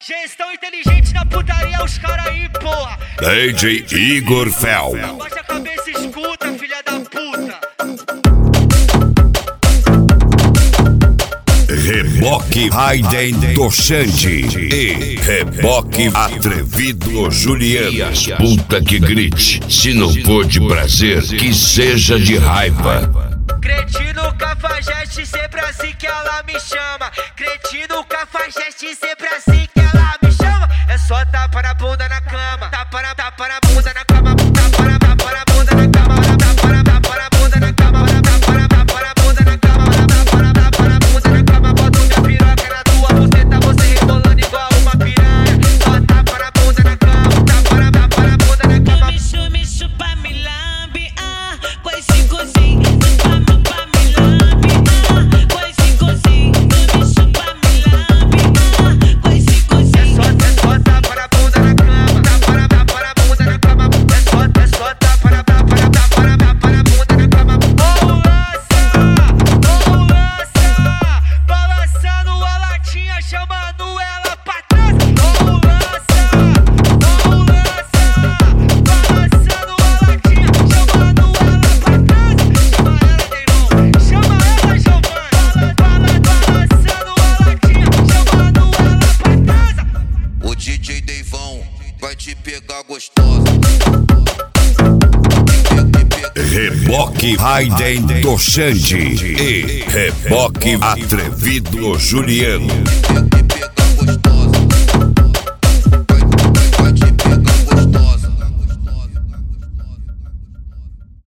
Gestão inteligente na putaria, os caras aí, porra. DJ Igor Fel. Baixa a cabeça e escuta, filha da puta. Reboque Raiden do Xande e Reboque Atrevido Juliano. Puta que grite, se não for de prazer, que seja de raiva. Cretino cafajeste, sempre assim que ela me chama. Cretino cafajeste, sempre assim que ela me chama. É só tapa na bunda na cama, tapa na bunda na cama, tapa na bunda na cama, tapa na bunda na cama, tapa na bunda na cama, tapa na bunda na cama. Boto minha piroca na tua buceta, você rebolando igual uma piranha. Só tapa na bunda na cama, tapa na bunda na cama. Me chupa, me lambe, com esse cozinho. Chupa, me lambe, com esse cozinho. Me chupa, me lambe, com esse cozinho. É só tapa na bunda na cama, tapa na bunda na cama. É só tapa na bunda na cama. Balançando a latinha, chamando ela pra trás. Balançando a latinha, chamando ela pra trás. Chama ela, Giovanni. Balançando a latinha, chamando ela pra trás. O DJ Deivão vai te pegar gostosa. Reboque Raiden do Xande e Reboque Atrevido Juliano.